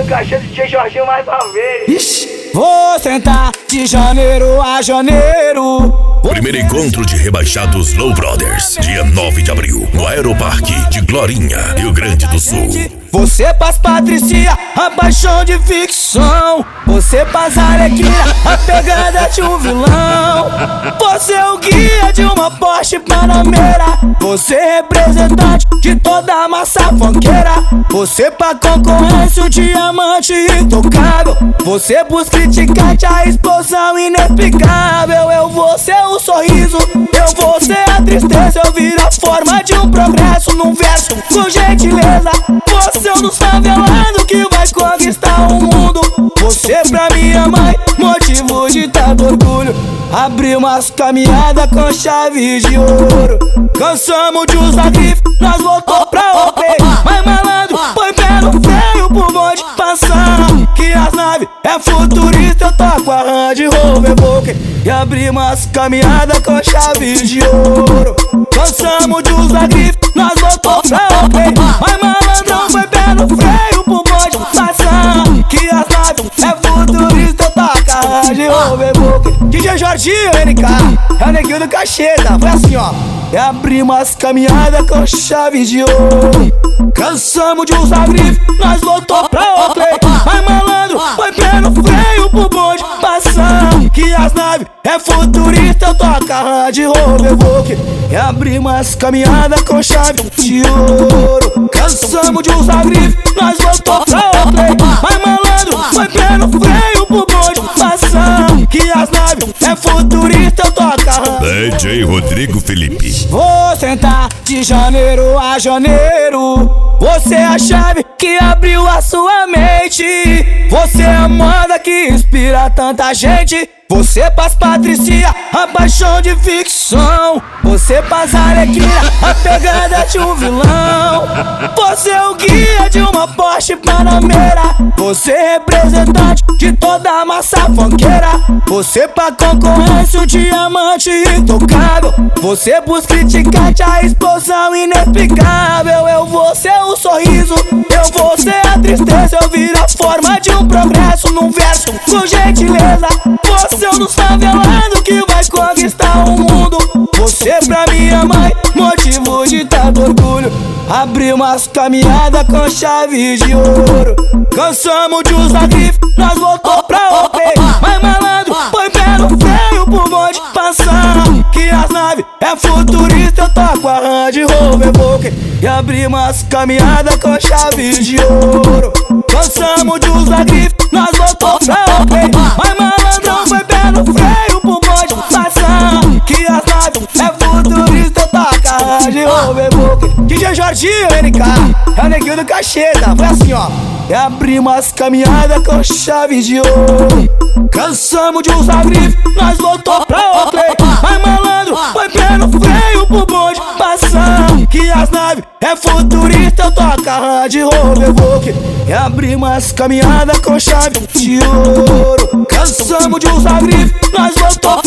do cachê do DJ Jorginho mais uma vez. Ixi, vou sentar de janeiro a janeiro. Primeiro encontro de rebaixados Low Brothers, dia 9 de abril, no Aeroparque de Glorinha, Rio Grande do Sul. Você paz Patricia, a paixão de ficção. Você paz Arlequina, a pegada de um vilão. Você é o guia de uma Porsche Panamera. Você é representante de toda a massa funkeira. Você pra concorrência um diamante intocável. Você busca criticar a explosão inexplicável. Eu vou ser o sorriso, eu vou ser a tristeza. Eu viro a forma de um progresso num verso com gentileza. Você é um dos favelados que vai conquistar o mundo. Você pra minha mãe, motivo de tanto orgulho. Abri umas caminhadas com chave de ouro. Cansamos de usar grife, nós voltou pra OP. Mas malandro, põe pé no freio pro bonde passar. Que as naves é futurista, eu toco a Range Rover Evoque. E abri umas caminhadas com chave de ouro. Cansamos de usar grife, nós voltou pra OP. Mas malandrão, põe pé no freio pro bonde passar. Que as naves é futurista, eu toco a Range Rover Evoque. DJ Jorginho, NK, é o neguinho do cacheta. Foi assim, ó. E abri umas caminhadas com chave de ouro. Cansamos de usar grife, nós voltou pra Oakley. Mas malandro, põe pé no freio pro bonde passar. Que as naves é futurista, eu toco a Range Rover Evoque. E abri umas caminhadas com chave de ouro. Cansamos de usar grife, nós voltou pra Oakley. Mas malandro, põe pé no freio pro bonde passar. Que as naves é futurista, eu toco a Range. DJ Rodrigo Felipe. Vou sentar de janeiro a janeiro. Você é a chave que abriu a sua mente. Você é a moda que inspira tanta gente. Você paz Patricia, a paixão de ficção. Você paz Arlequina, a pegada de um vilão. Você é o guia de uma Porsche Panamera. Você é representante de toda a massa funkeira. Você pra concorrência um diamante intocável. Você busca criticar a explosão inexplicável. Eu vou ser o sorriso, eu vou ser a tristeza. Eu viro a forma de um progresso num verso com gentileza. Você é um dos favelados que vai conquistar o mundo. Você pra minha mãe, motivo de tanto orgulho. Abri umas caminhadas com chave de ouro. Cansamos de usar grife, nós voltou pra OP. Mas malandro, põe pé no freio pro bonde passar. Que as naves é futurista, eu toco a Range Rover Evoque. E abri umas caminhadas com chave de ouro. Cansamos de usar grife, nós voltou pra OP. Mas malandrão, põe pé no freio pro bonde passar. Que as naves é futurista, eu toco a Range Rover Evoque. DJ Jorginho, NK, é o neguinho do cacheta. Foi assim, ó. E abri umas caminhadas com chave de ouro. Cansamos de usar grife, nós voltou pra Oakley. Mas malandro, põe pé no freio pro bonde passar. Que as naves é futurista, eu toco a Range Rover Evoque. E abri umas caminhadas com chave de ouro. Cansamos de usar grife, nós voltou